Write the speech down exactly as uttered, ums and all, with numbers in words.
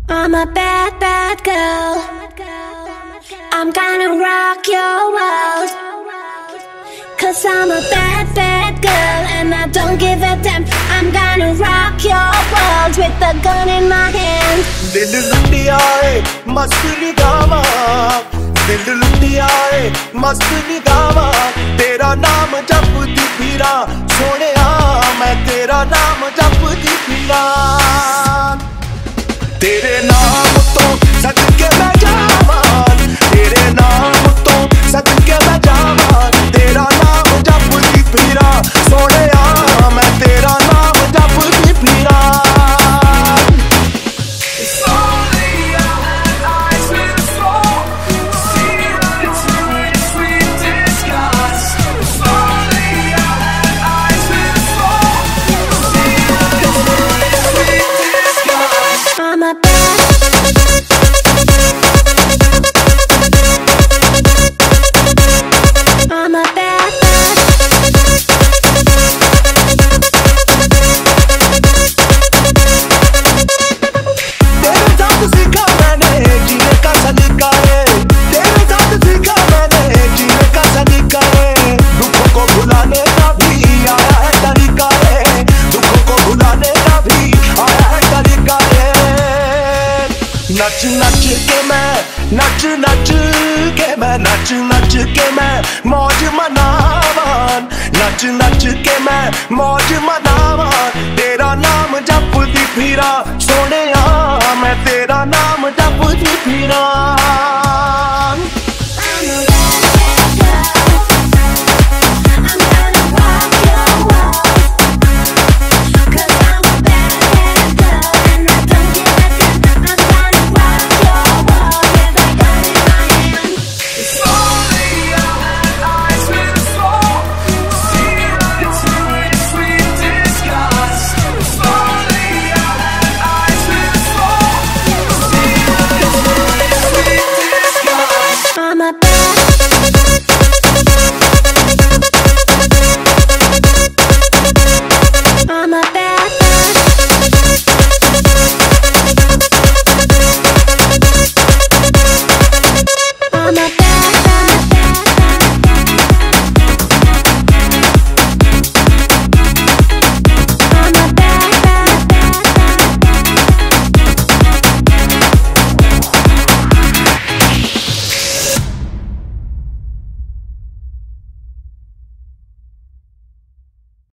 I'm a bad, bad girl. I'm gonna rock your world. Cause I'm a bad, bad girl and I don't give a damn. I'm gonna rock your world with a gun in my hand. दिल लुटिया है मस्त निगावा, दिल लुटिया है मस्त निगावा। तेरा नाम जपदी फिरा सोनिया, मैं तेरा नाम जपदी फिरा। तेरे नाम तो सदके मैं जावां, तेरे नाम तो सदके मैं जावां। तेरा नाम जपदी फिरा सोनिया, मैं तेरा नाम जपदी फिरा। I'm a bad I'm a bad, bad तेरे साथ सीखा मैंने जीने का सलीका है, तेरे साथ सीखा मैंने जीने का सलीका है। दुखों को भुलाने का भी आया है तरीका है, दुखों को भुलाने का भी आया है तरीका है। नच नच के मैं नच नच के मैं नच नच के मैं मौज मनावान, नच नच के मैं मौज मनावान। तेरा नाम जपदी फिरा सोनिया, मैं तेरा नाम जपदी फिरा।